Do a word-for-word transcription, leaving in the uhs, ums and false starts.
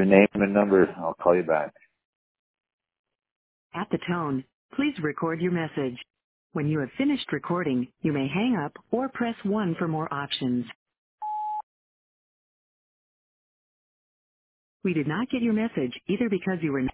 your name and number. I'll call you back. At the tone, please record your message. When you have finished recording, you may hang up or press one for more options. We did not get your message either because you were